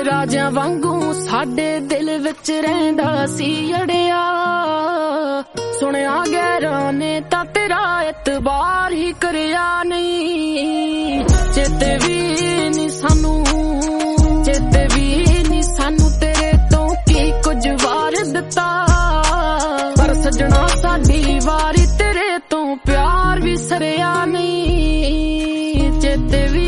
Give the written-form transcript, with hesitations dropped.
ਰਾਜਿਆਂ ਵਾਂਗੂ ਸਾਡੇ ਦਿਲ ਵਿੱਚ ਰਹਿੰਦਾ ਸੀ ਅੜਿਆ। ਸੁਣਿਆ ਗੈਰਾਂ ਨੇ ਤਾਂ ਤੇਰਾ ਇਤਬਾਰ ਹੀ ਕਰਿਆ ਨਹੀਂ। ਚੇਤੇ ਵੀ ਨੀ ਸਾਨੂੰ, ਚੇਤੇ ਵੀ ਨੀ ਸਾਨੂੰ ਤੇਰੇ ਤੋਂ ਕੀ ਕੁਝ ਵਾਰ ਦਿੱਤਾ। ਪਰ ਸੱਜਣਾ ਸਾਡੀ ਵਾਰੀ ਤੇਰੇ ਤੋਂ ਪਿਆਰ ਵੀ ਸਰਿਆ ਨਹੀਂ। ਚੇਤੇ ਵੀ